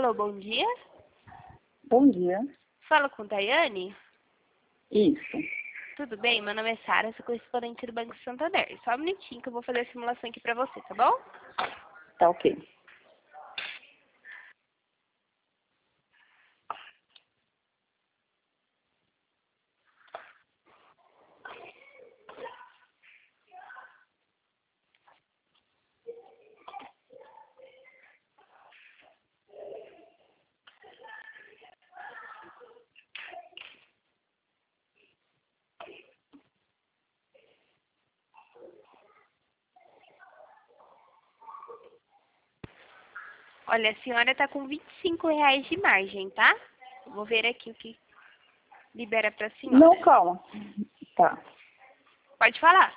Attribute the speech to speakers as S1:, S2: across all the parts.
S1: Alô, bom dia.
S2: Bom dia.
S1: Fala com Daiane?
S2: Isso.
S1: Tudo bem? Meu nome é Sara, sou correspondente do Banco Santander. Só um minutinho que eu vou fazer a simulação aqui pra você, tá bom?
S2: Tá ok.
S1: Olha, a senhora tá com R$ 25 de margem, tá? Vou ver aqui o que libera pra senhora.
S2: Não, calma. Tá.
S1: Pode falar.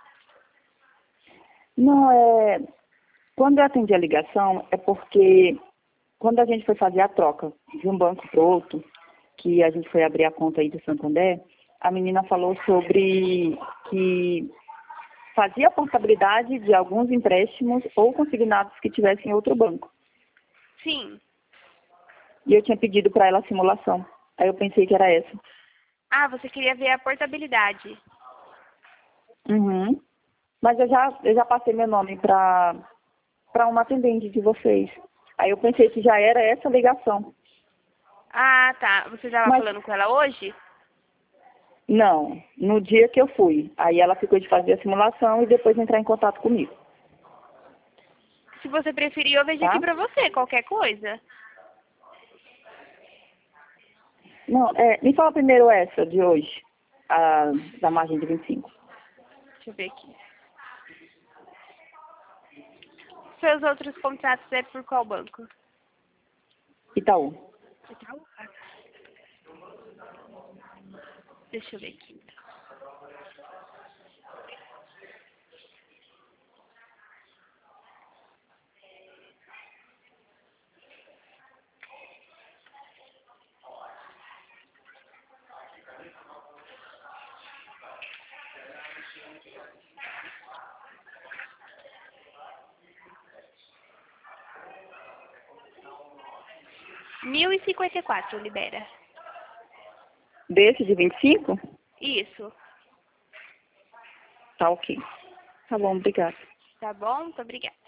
S2: Não, quando eu atendi a ligação, é porque quando a gente foi fazer a troca de um banco para outro, que a gente foi abrir a conta aí do Santander, a menina falou sobre que fazia a portabilidade de alguns empréstimos ou consignados que tivessem em outro banco.
S1: Sim.
S2: E eu tinha pedido para ela a simulação. Aí eu pensei que era essa.
S1: Ah, você queria ver a portabilidade.
S2: Uhum. Mas eu já passei meu nome para uma atendente de vocês. Aí eu pensei que já era essa ligação.
S1: Ah, tá. Você estava
S2: Mas
S1: falando com ela hoje?
S2: não, no dia que eu fui. Aí ela ficou de fazer a simulação e depois entrar em contato comigo,
S1: Se você preferir, eu vejo aqui
S2: tá?
S1: pra você, qualquer coisa.
S2: Não, me fala primeiro essa de hoje, a da margem de 25.
S1: Deixa eu ver aqui. Seus outros contratos é por qual banco?
S2: Itaú.
S1: Itaú? Ah, tá. Deixa eu ver aqui. 1054 libera.
S2: Desse de 25?
S1: Isso.
S2: Tá ok. Tá bom, obrigada.
S1: Tá bom? Muito obrigada.